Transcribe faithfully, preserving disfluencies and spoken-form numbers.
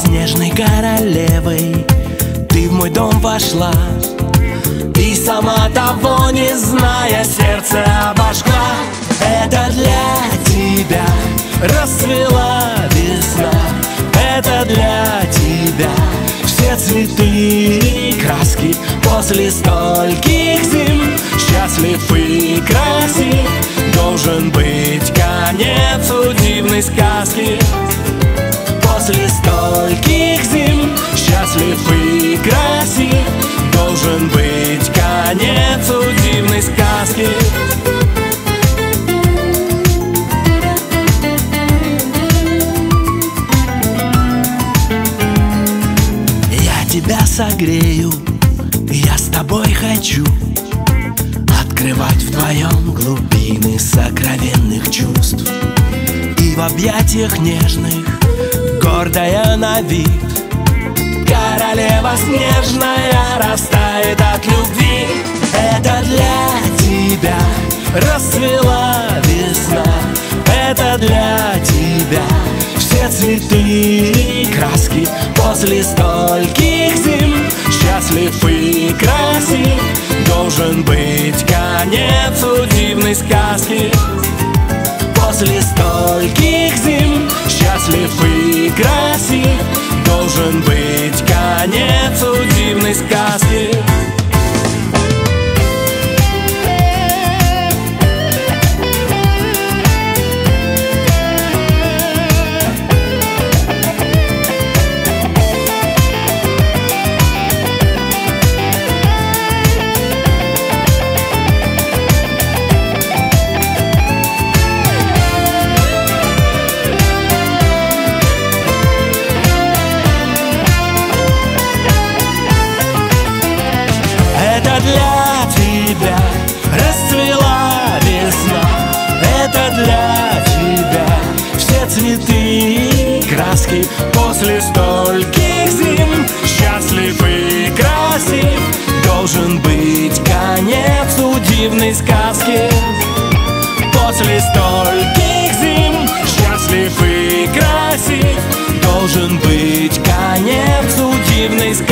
снежной королевой ты в мой дом вошла, и сама того не зная, сердце обожгла. Это для тебя расцвела весна, это для тебя все цветы и краски. После стольких зим счастлив и красив должен быть конец у дивной сказки. После стольких зим счастлив и красив должен быть конец у дивной сказки. Я тебя согрею, я с тобой хочу открывать вдвоем глубины сокровенных чувств. И в объятиях нежных, гордая на вид, королева снежная растает от любви. Это для тебя расцвела весна, это для тебя все цветы и краски. После стольких зим счастлив и красив должен быть конец у дивной сказки. После стольких зим счастлив и красив должен быть конец у дивной сказки. Это для тебя расцвела весна, это для тебя все цветы и краски. После стольких зим счастлив и красив должен быть конец у дивной сказки. После стольких зим счастлив и красив должен быть конец у дивной сказки.